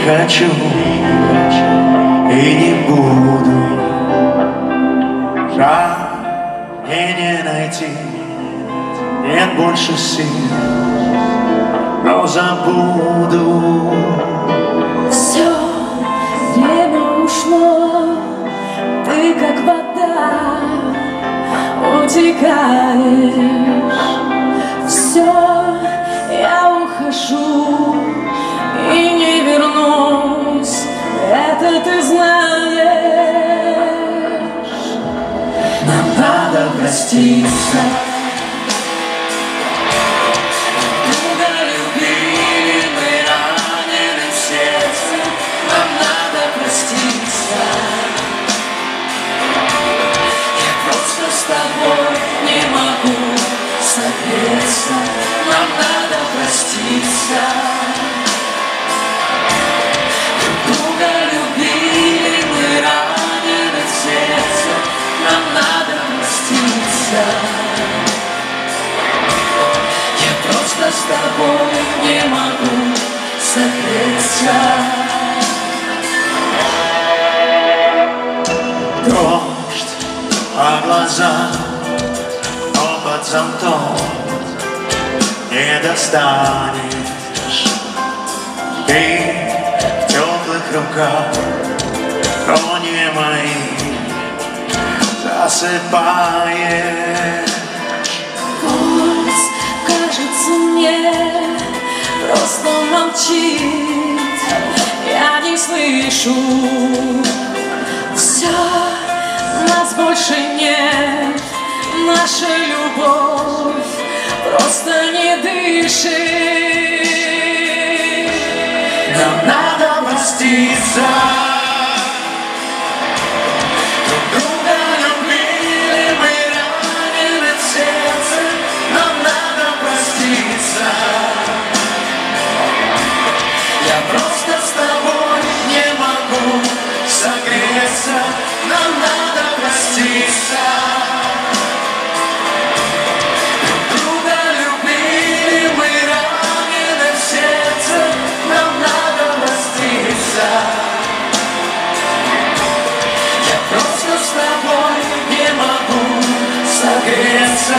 хочу и не буду. Жаль, мне не найти, нет больше сил, но забуду. Все, время ушло, ты как вода утекаешь. Все, я ухожу и не вернусь, это ты знаешь. Нам надо проститься. Друга любили, мы ранены в сердце, нам надо проститься. Я просто с тобой не могу согреться, нам надо проститься. Друг друга любили, мы ранены в сердце, нам надо проститься. Я просто с тобой не могу согреться. Дождь по глазам, но под зонтом не достанешь. Ты в теплых руках, но не мои, засыпаешь. Пусть, кажется мне, просто молчит, я не слышу. Все, нас больше нет, наша любовь просто не дышит. Нам надо проститься. Друг друга любили, мы ранены в сердце, нам надо проститься. Я просто с тобой не могу согреться, нам надо проститься. Друг друга любили, мы ранены в сердце, нам надо проститься. Я просто с тобой не могу согреться.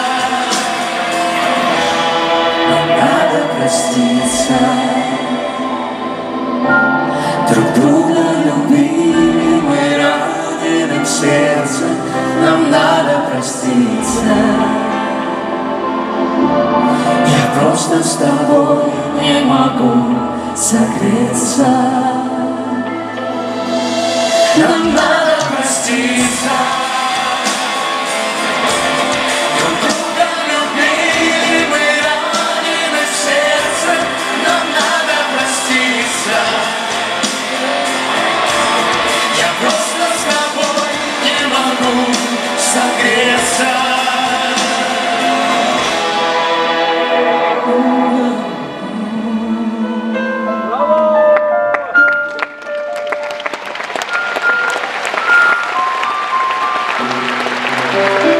Нам надо проститься. Друг друга любили, мы ранены в сердце, нам надо проститься. Я просто с тобой не могу согреться. Нам надо проститься. Друг друга любили, мы ранены в сердце, нам надо проститься. Я просто с тобой не могу согреться. Thank you.